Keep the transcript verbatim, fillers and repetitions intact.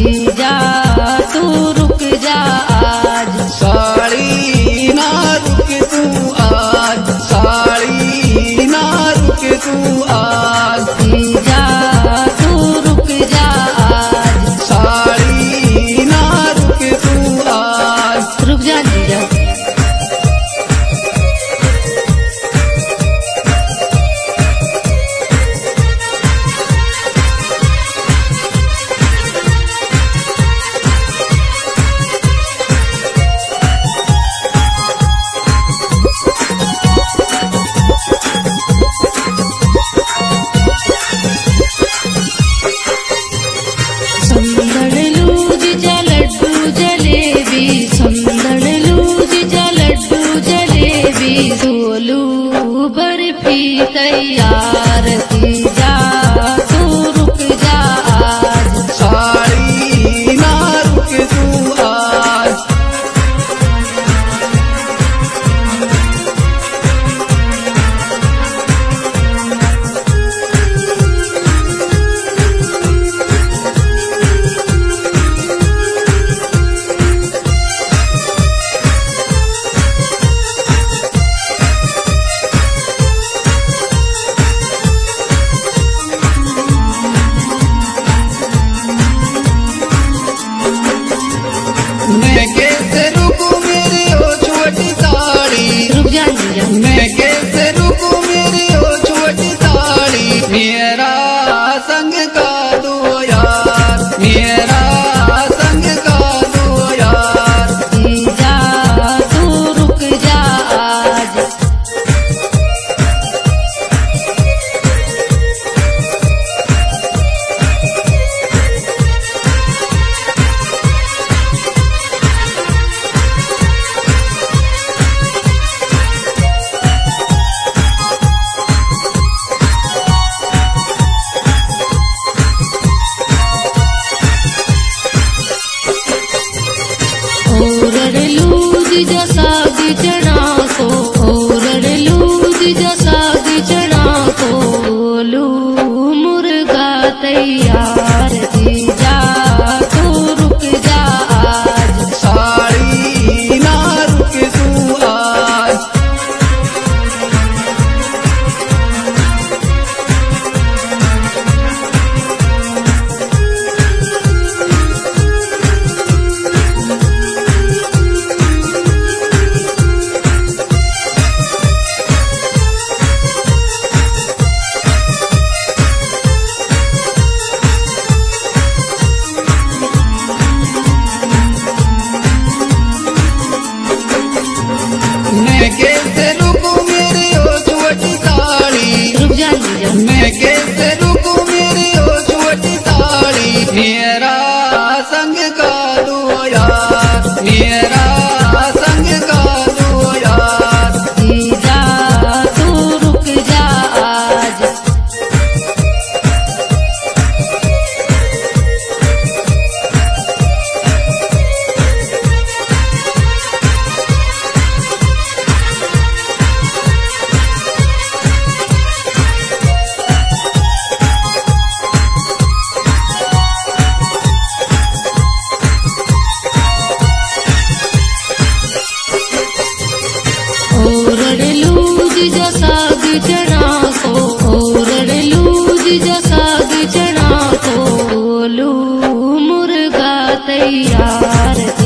जीजा तू रुक जा आज। साड़ी ना रुक तू आज, साड़ी ना रुक तू आज। जीजा तू रुक जा आज। साड़ी ना रुक तू आज। रुक जा जीजा। संदड़ लूज जा लड्डू जलेबी, संदड़ लूज जा लड्डू जलेबी, सोलू बर्फी तैयार। जीजा तू रुक जा आज। साड़ी ना रुक तू आज। मैं कैसे रुकूं मेरी ओ छोटी साड़ी। रुक जा जीजा। मैं कैसे रुकूं मेरी ओ छोटी साड़ी। मेरा संग का दो यार, मेरा संग का दो यार। जीजा तू रुक जा आज। औरड़ लूज जा साग चना को, औरड़ लूज जा साग चना को, गोलू मुर्गा तैयार। जीजा तू रुक जा आज। साड़ी ना रुक तू आज। मैं कैसे रुकूं मेरी ओ छोटी साड़ी। रुक जा जीजा। मैं कैसे रुकूं मेरी ओ छोटी साड़ी। मेरा संग का दो यार, मेरा संग का दो यार। जीजा तू रुक जा आज। औरड़ लूज जा साग चना को, औरड़ लूज जा साग चना को, गोलू मुर्गा तैयार।